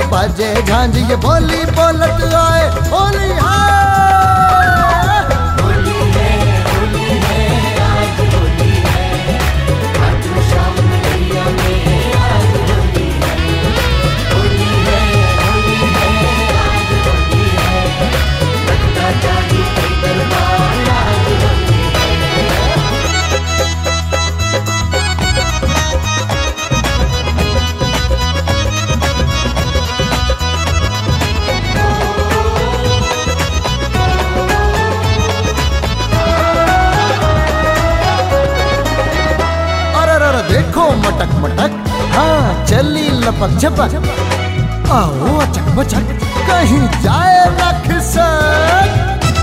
बाजे झांझ ये बोली बोलत आए होली है। देखो मटक मटक हाँ चली लपक झपक, आओ अचक बचक कहीं जाए ना खिसक।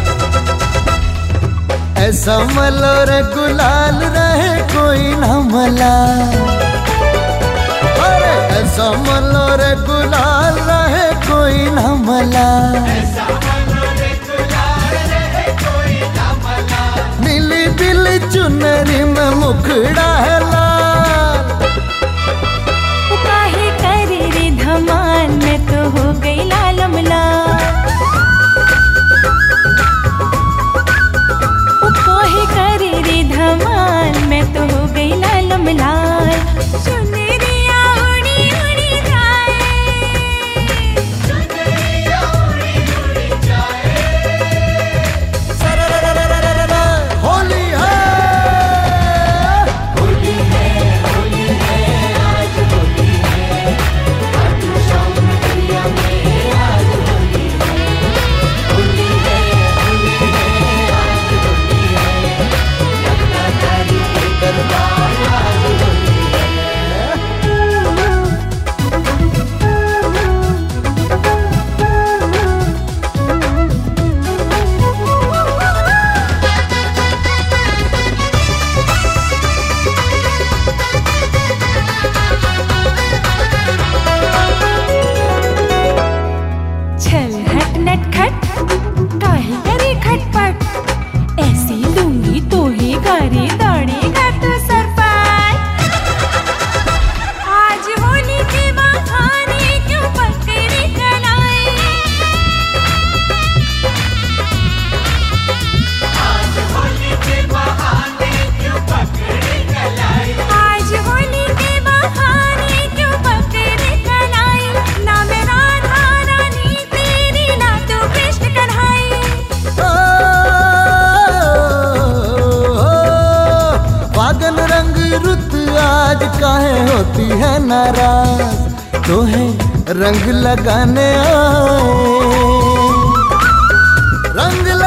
ऐसा मलो रे गुलाल रहे कोई न मला, अरे ऐसा मलो रे गुलाल रहे कोई न मला। नीली बिली चुनरी में मुखड़ा है लाल, धमाल में तो हो गई लालम लाल। कोई करे रे धमाल में तो हो गई लालम लाल। चुनरिया उड़ी उड़ी जाए, चुनरिया उड़ी उड़ी जाए। होली है होली है होली है आज होली है। आज काहे होती है नाराज, तो है रंग लगाने आए रंग